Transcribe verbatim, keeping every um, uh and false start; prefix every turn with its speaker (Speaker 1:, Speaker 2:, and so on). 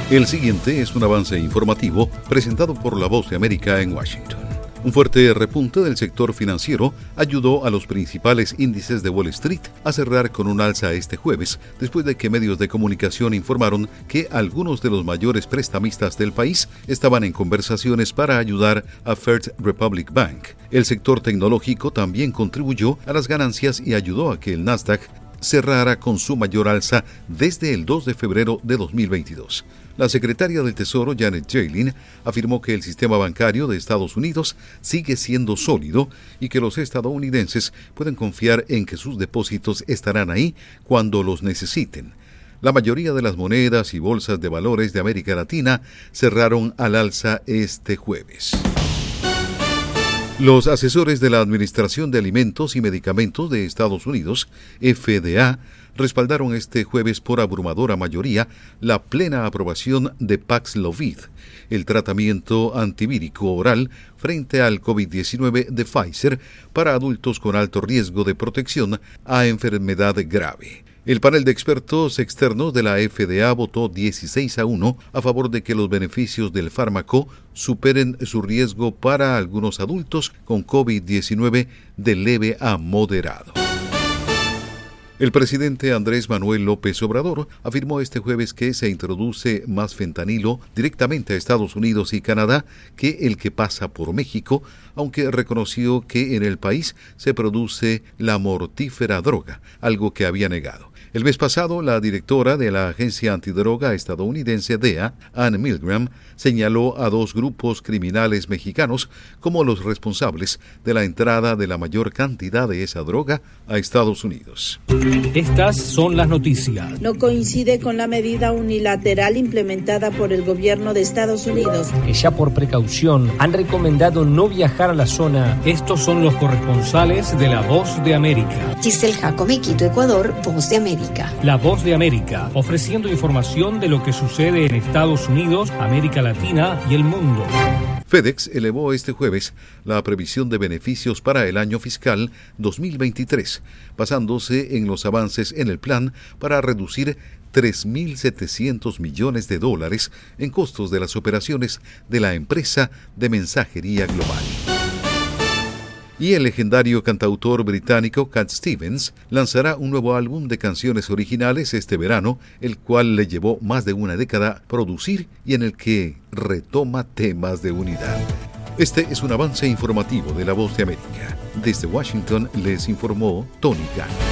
Speaker 1: El siguiente es un avance informativo presentado por La Voz de América en Washington. Un fuerte repunte del sector financiero ayudó a los principales índices de Wall Street a cerrar con un alza este jueves, después de que medios de comunicación informaron que algunos de los mayores prestamistas del país estaban en conversaciones para ayudar a First Republic Bank. El sector tecnológico también contribuyó a las ganancias y ayudó a que el Nasdaq cerrara con su mayor alza desde el dos de febrero de dos mil veintidós. La secretaria del Tesoro, Janet Yellen, afirmó que el sistema bancario de Estados Unidos sigue siendo sólido y que los estadounidenses pueden confiar en que sus depósitos estarán ahí cuando los necesiten. La mayoría de las monedas y bolsas de valores de América Latina cerraron al alza este jueves. Los asesores de la Administración de Alimentos y Medicamentos de Estados Unidos, F D A, respaldaron este jueves por abrumadora mayoría la plena aprobación de Paxlovid, el tratamiento antivírico oral frente al COVID diecinueve de Pfizer para adultos con alto riesgo de protección a enfermedad grave. El panel de expertos externos de la F D A votó dieciséis a uno a favor de que los beneficios del fármaco superen su riesgo para algunos adultos con COVID diecinueve de leve a moderado. El presidente Andrés Manuel López Obrador afirmó este jueves que se introduce más fentanilo directamente a Estados Unidos y Canadá que el que pasa por México, aunque reconoció que en el país se produce la mortífera droga, algo que había negado. El mes pasado, la directora de la agencia antidroga estadounidense D E A, Ann Milgram, señaló a dos grupos criminales mexicanos como los responsables de la entrada de la mayor cantidad de esa droga a Estados Unidos.
Speaker 2: Estas son las noticias.
Speaker 3: No coincide con la medida unilateral implementada por el gobierno de Estados Unidos.
Speaker 2: Que ya por precaución han recomendado no viajar a la zona. Estos son los corresponsales de La Voz de América.
Speaker 4: Giselle Jacome, Quito, Ecuador, Voz de América.
Speaker 2: La Voz de América, ofreciendo información de lo que sucede en Estados Unidos, América Latina y el mundo.
Speaker 1: FedEx elevó este jueves la previsión de beneficios para el año fiscal dos mil veintitrés, basándose en los avances en el plan para reducir tres mil setecientos millones de dólares en costos de las operaciones de la empresa de mensajería global. Y el legendario cantautor británico Cat Stevens lanzará un nuevo álbum de canciones originales este verano, el cual le llevó más de una década producir y en el que retoma temas de unidad. Este es un avance informativo de La Voz de América. Desde Washington les informó Tony Gunn.